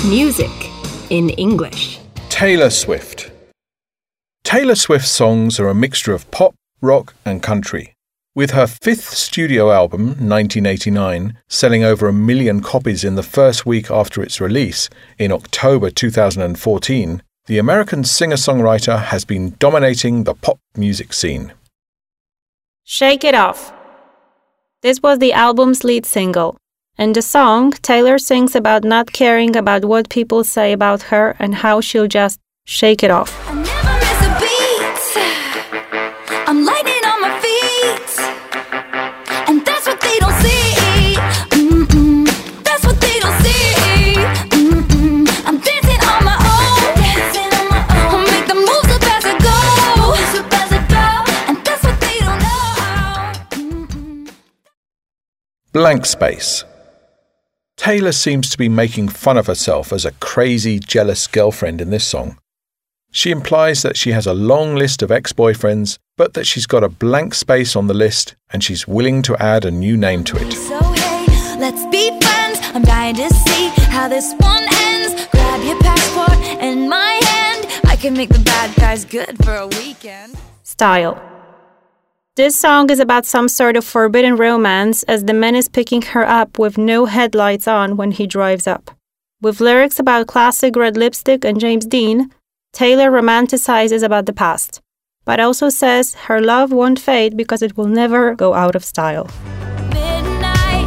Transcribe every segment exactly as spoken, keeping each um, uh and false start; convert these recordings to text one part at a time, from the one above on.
Music in English. Taylor Swift. Taylor Swift's songs are a mixture of pop, rock and country. With her fifth studio album, nineteen eighty-nine, selling over a million copies in the first week after its release, in October two thousand fourteen, the American singer-songwriter has been dominating the pop music scene. Shake It Off. This was the album's lead single. In the song, Taylor sings about not caring about what people say about her and how she'll just shake it off. I never miss a beat. I'm lightning on my feet. And that's what they don't see. Mm-mm. That's what they don't see. Mm-mm. I'm dancing on my own. Dancing on my own. I'll make the moves up as I go. Moves up as I go. And that's what they don't know. Mm-mm. Blank Space. Taylor seems to be making fun of herself as a crazy, jealous girlfriend in this song. She implies that she has a long list of ex-boyfriends, but that she's got a blank space on the list and she's willing to add a new name to it. So hey, let's be friends. I'm dying to see how this one ends. Grab your passport and my hand. I can make the bad guys good for a weekend. Style. This song is about some sort of forbidden romance as the man is picking her up with no headlights on when he drives up. With lyrics about classic red lipstick and James Dean, Taylor romanticizes about the past, but also says her love won't fade because it will never go out of style. Midnight,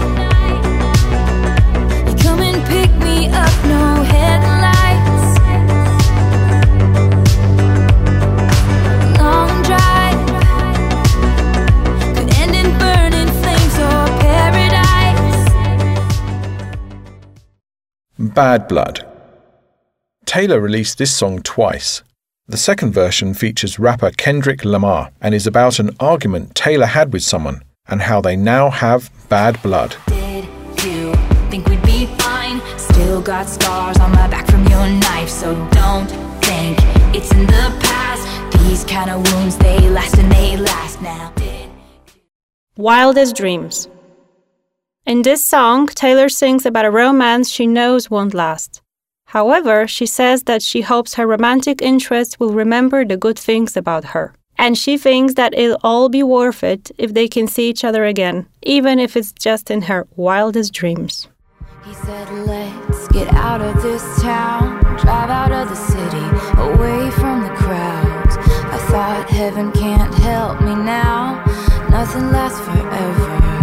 you come and pick me up, no headlights. Long drive could end in burning flames or paradise. Bad Blood. Taylor released this song twice. The second version features rapper Kendrick Lamar and is about an argument Taylor had with someone and how they now have bad blood. Did you think we'd be fine? Still got scars on my back from your knife, so don't think it's in the past. These kind of wounds, they last and they last now. Did Wildest Dreams. In this song, Taylor sings about a romance she knows won't last. However, she says that she hopes her romantic interest will remember the good things about her. And she thinks that it'll all be worth it if they can see each other again, even if it's just in her wildest dreams. He said, let's get out of this town, drive out of the city, away from the crowds. I thought heaven can't help me now, nothing lasts forever.